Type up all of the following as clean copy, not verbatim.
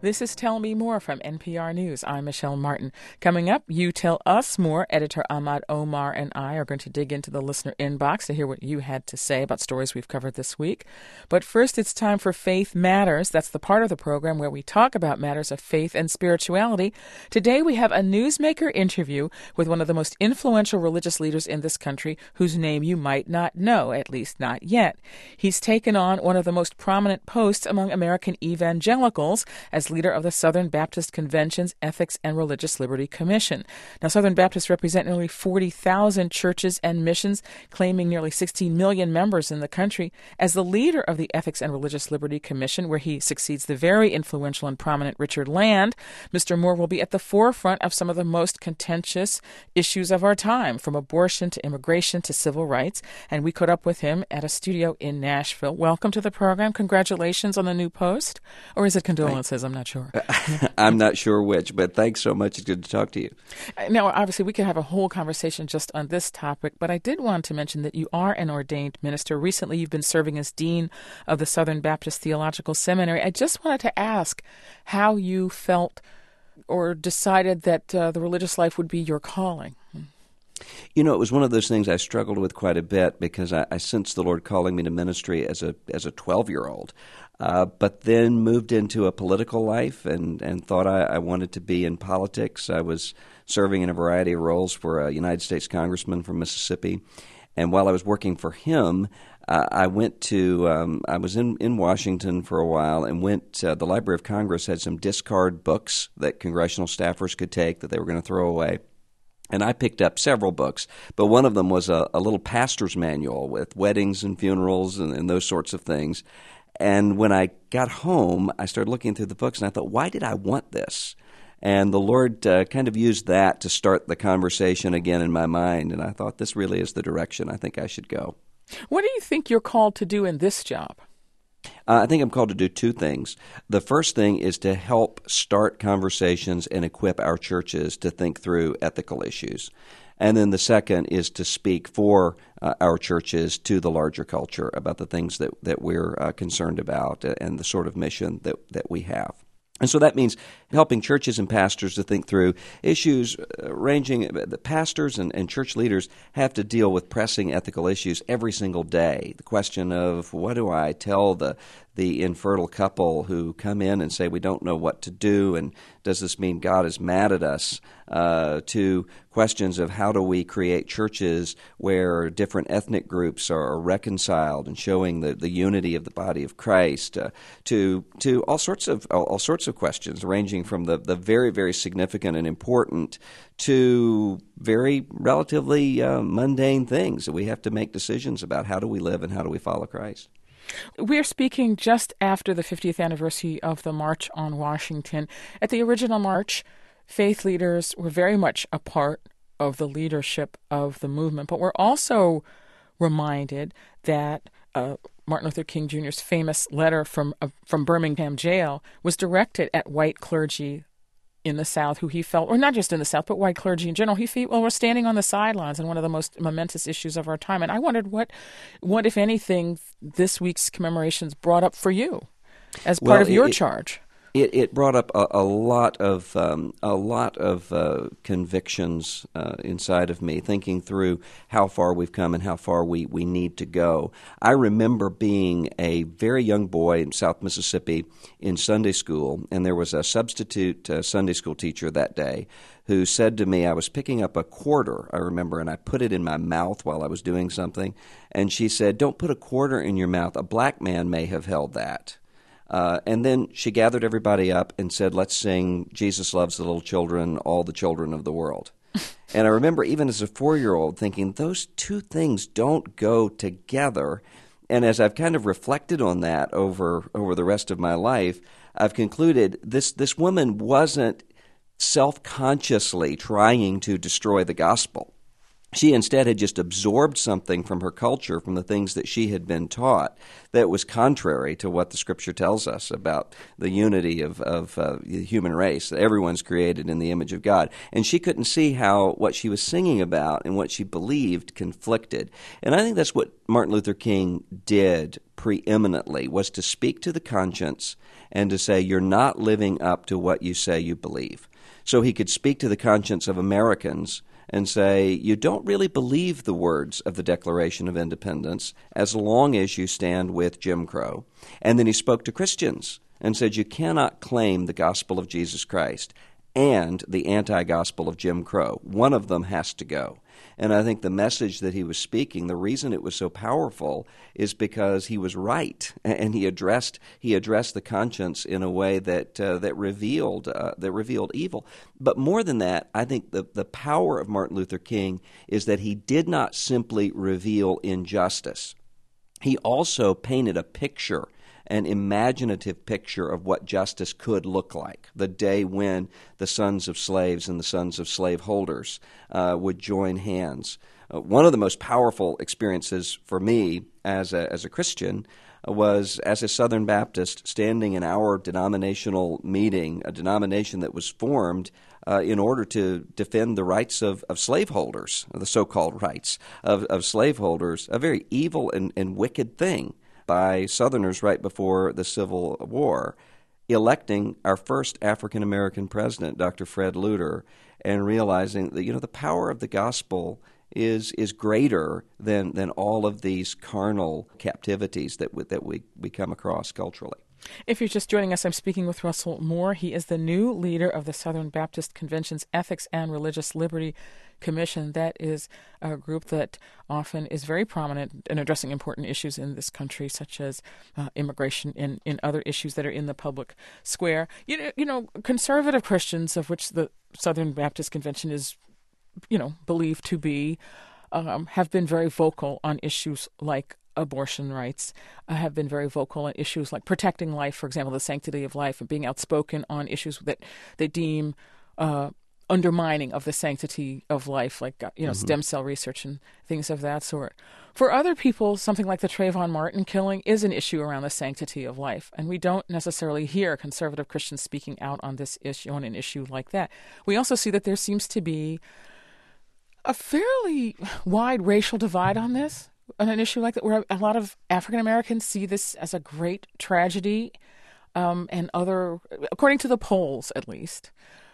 This is Tell Me More from NPR News. I'm Michelle Martin. Coming up, You Tell Us More. Editor Ahmad Omar and I are going to dig into the listener inbox to hear what you had to say about stories we've covered this week. But first, it's time for Faith Matters. That's the part of the program where we talk about matters of faith and spirituality. Today, we have a newsmaker interview with one of the most influential religious leaders in this country, whose name you might not know, at least not yet. He's taken on one of the most prominent posts among American evangelicals as leader of the Southern Baptist Convention's Ethics and Religious Liberty Commission. Now, Southern Baptists represent nearly 40,000 churches and missions, claiming nearly 16 million members in the country. As the leader of the Ethics and Religious Liberty Commission, where he succeeds the very influential and prominent Richard Land, Mr. Moore will be at the forefront of some of the most contentious issues of our time, from abortion to immigration to civil rights. And we caught up with him at a studio in Nashville. Welcome to the program. Congratulations on the new post. Or is it condolences? I'm not sure. I'm not sure which, but thanks so much. It's good to talk to you. Now, obviously, we could have a whole conversation just on this topic, but I did want to mention that you are an ordained minister. Recently, you've been serving as dean of the Southern Baptist Theological Seminary. I just wanted to ask how you felt or decided that the religious life would be your calling. You know, it was one of those things I struggled with quite a bit because I sensed the Lord calling me to ministry as a 12-year-old. But then moved into a political life and thought I wanted to be in politics. I was serving in a variety of roles for a United States congressman from Mississippi. And while I was working for him, I went to I was in Washington for a while and went the Library of Congress had some discard books that congressional staffers could take that they were going to throw away. And I picked up several books, but one of them was a little pastor's manual with weddings and funerals and those sorts of things. And when I got home, I started looking through the books, and I thought, why did I want this? And the Lord kind of used that to start the conversation again in my mind, and I thought, this really is the direction I think I should go. What do you think you're called to do in this job? I think I'm called to do two things. The first thing is to help start conversations and equip our churches to think through ethical issues. And then the second is to speak for our churches to the larger culture about the things that we're concerned about and the sort of mission that we have. And so that means helping churches and pastors to think through issues ranging. The pastors and church leaders have to deal with pressing ethical issues every single day. The question of, what do I tell the infertile couple who come in and say we don't know what to do, and does this mean God is mad at us, to questions of how do we create churches where different ethnic groups are reconciled and showing the unity of the body of Christ, to all sorts of questions ranging from the very, very significant and important to very relatively mundane things that we have to make decisions about. How do we live and how do we follow Christ? We're speaking just after the 50th anniversary of the March on Washington. At the original march, faith leaders were very much a part of the leadership of the movement, but we're also reminded that Martin Luther King Jr.'s famous letter from Birmingham jail was directed at white clergy in the South who he felt, or not just in the South, but white clergy in general, he felt were standing on the sidelines in one of the most momentous issues of our time. And I wondered what if anything, this week's commemorations brought up for you as part of your charge. It brought up a lot of convictions inside of me, thinking through how far we've come and how far we need to go. I remember being a very young boy in South Mississippi in Sunday school, and there was a substitute Sunday school teacher that day who said to me, I was picking up a quarter, I remember, and I put it in my mouth while I was doing something, and she said, "Don't put a quarter in your mouth. A black man may have held that." And then she gathered everybody up and said, let's sing Jesus Loves the Little Children, All the Children of the World. And I remember even as a 4-year-old thinking, those two things don't go together. And as I've kind of reflected on that over the rest of my life, I've concluded this woman wasn't self-consciously trying to destroy the gospel. She instead had just absorbed something from her culture, from the things that she had been taught, that was contrary to what the Scripture tells us about the unity of the human race, that everyone's created in the image of God. And she couldn't see how what she was singing about and what she believed conflicted. And I think that's what Martin Luther King did preeminently was to speak to the conscience and to say, you're not living up to what you say you believe. So he could speak to the conscience of Americans and say, you don't really believe the words of the Declaration of Independence as long as you stand with Jim Crow. And then he spoke to Christians and said, you cannot claim the gospel of Jesus Christ and the anti-gospel of Jim Crow. One of them has to go. And I think the message that he was speaking, the reason it was so powerful is because he was right, and he addressed the conscience in a way that revealed evil. But more than that, I think the power of Martin Luther King is that he did not simply reveal injustice. He also painted a picture, an imaginative picture of what justice could look like, the day when the sons of slaves and the sons of slaveholders would join hands. One of the most powerful experiences for me as a Christian was as a Southern Baptist standing in our denominational meeting, a denomination that was formed in order to defend the rights of slaveholders, the so-called rights of slaveholders, a very evil and wicked thing, by Southerners right before the Civil War, electing our first African-American president, Dr. Fred Luter, and realizing that, the power of the gospel is greater than all of these carnal captivities that we come across culturally. If you're just joining us, I'm speaking with Russell Moore. He is the new leader of the Southern Baptist Convention's Ethics and Religious Liberty Commission. That is a group that often is very prominent in addressing important issues in this country, such as immigration and in other issues that are in the public square. Conservative Christians, of which the Southern Baptist Convention is, believed to be, have been very vocal on issues like abortion rights, have been very vocal on issues like protecting life, for example, the sanctity of life, and being outspoken on issues that they deem undermining of the sanctity of life, like stem cell research and things of that sort. For other people, something like the Trayvon Martin killing is an issue around the sanctity of life, and we don't necessarily hear conservative Christians speaking out on this issue, on an issue like that. We also see that there seems to be a fairly wide racial divide on this, on an issue like that, where a lot of African Americans see this as a great tragedy, and according to the polls at least,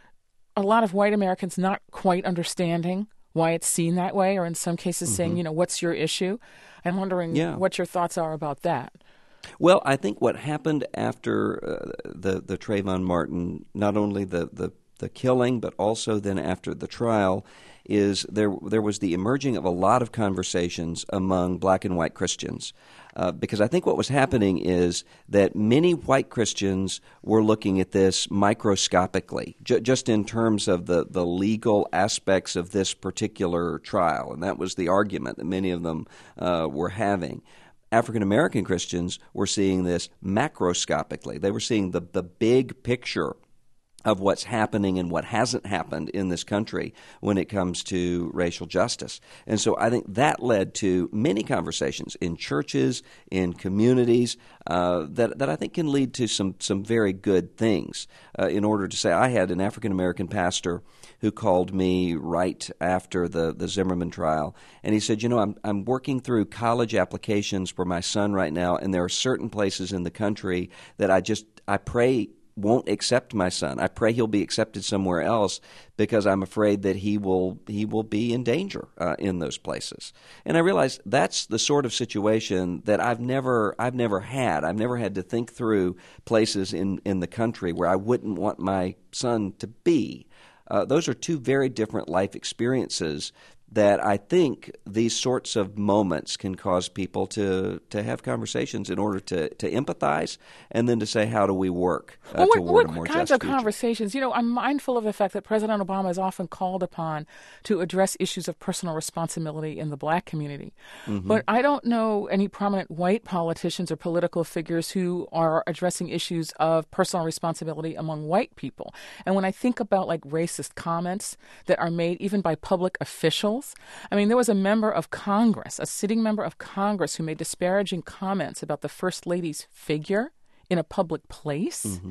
a lot of white Americans not quite understanding why it's seen that way, or in some cases saying, what's your issue? I'm wondering what your thoughts are about that. Well, I think what happened after the Trayvon Martin, not only the killing, but also then after the trial, is there was the emerging of a lot of conversations among black and white Christians. Because I think what was happening is that many white Christians were looking at this microscopically, just in terms of the legal aspects of this particular trial. And that was the argument that many of them were having. African American Christians were seeing this macroscopically. They were seeing the big picture of what's happening and what hasn't happened in this country when it comes to racial justice. And so I think that led to many conversations in churches, in communities, that I think can lead to some very good things. In order to say, I had an African-American pastor who called me right after the Zimmerman trial, and he said, I'm working through college applications for my son right now, and there are certain places in the country that I pray won't accept my son. I pray he'll be accepted somewhere else because I'm afraid that he will be in danger in those places. And I realized that's the sort of situation that I've never had. I've never had to think through places in the country where I wouldn't want my son to be. Those are two very different life experiences that I think these sorts of moments can cause people to have conversations in order to empathize and then to say, how do we work toward a more just future? What kinds of conversations? I'm mindful of the fact that President Obama is often called upon to address issues of personal responsibility in the black community. But I don't know any prominent white politicians or political figures who are addressing issues of personal responsibility among white people. And when I think about racist comments that are made even by public officials, I mean, there was a member of Congress, a sitting member of Congress, who made disparaging comments about the First Lady's figure in a public place.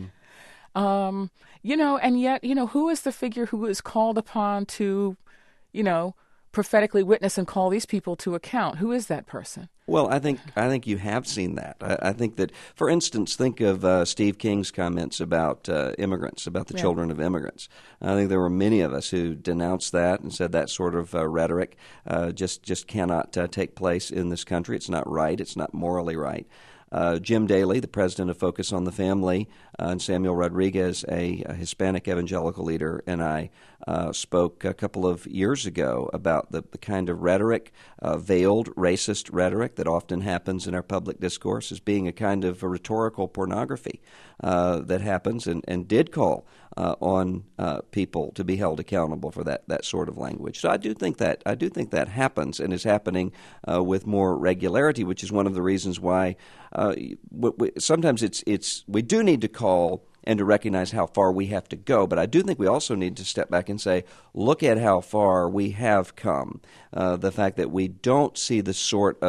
And yet, who is the figure who is called upon to, prophetically witness and call these people to account. Who is that person? Well, I think you have seen that. I think that, for instance, think of Steve King's comments about immigrants, about the children of immigrants. I think there were many of us who denounced that and said that sort of rhetoric just cannot take place in this country. It's not right. It's not morally right. Jim Daly, the president of Focus on the Family, and Samuel Rodriguez, a Hispanic evangelical leader, and I spoke a couple of years ago about the kind of rhetoric, veiled racist rhetoric that often happens in our public discourse as being a kind of a rhetorical pornography that happens and did call on people to be held accountable for that sort of language. So I do think that happens and is happening with more regularity, which is one of the reasons why sometimes we do need to call and to recognize how far we have to go. But I do think we also need to step back and say, look at how far we have come. The fact that we don't see the sort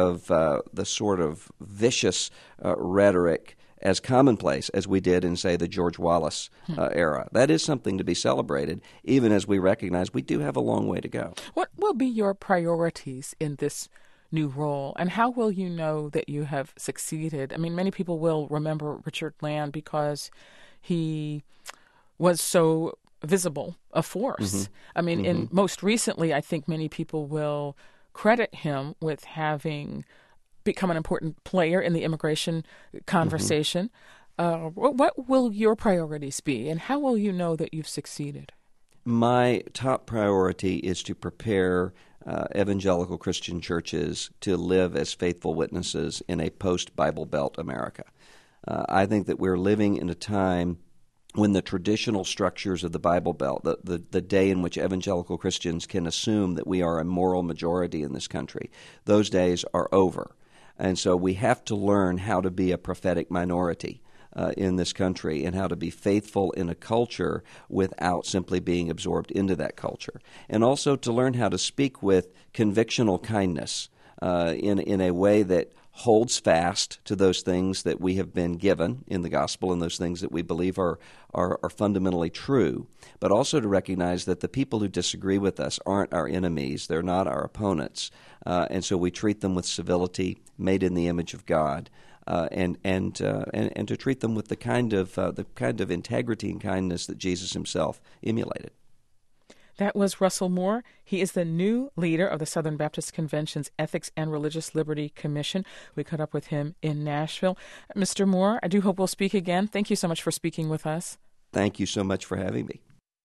of vicious rhetoric as commonplace as we did in, say, the George Wallace era. That is something to be celebrated, even as we recognize we do have a long way to go. What will be your priorities in this new role, and how will you know that you have succeeded? I mean, many people will remember Richard Land because he was so visible a force. Mm-hmm. I mean, in most recently, I think many people will credit him with having become an important player in the immigration conversation. What will your priorities be, and how will you know that you've succeeded? My top priority is to prepare evangelical Christian churches to live as faithful witnesses in a post-Bible Belt America. I think that we're living in a time when the traditional structures of the Bible Belt, the day in which evangelical Christians can assume that we are a moral majority in this country, those days are over. And so we have to learn how to be a prophetic minority in this country and how to be faithful in a culture without simply being absorbed into that culture. And also to learn how to speak with convictional kindness in a way that holds fast to those things that we have been given in the gospel and those things that we believe are fundamentally true, but also to recognize that the people who disagree with us aren't our enemies, they're not our opponents, and so we treat them with civility, made in the image of God, and to treat them with the kind of integrity and kindness that Jesus himself emulated. That was Russell Moore. He is the new leader of the Southern Baptist Convention's Ethics and Religious Liberty Commission. We caught up with him in Nashville. Mr. Moore, I do hope we'll speak again. Thank you so much for speaking with us. Thank you so much for having me.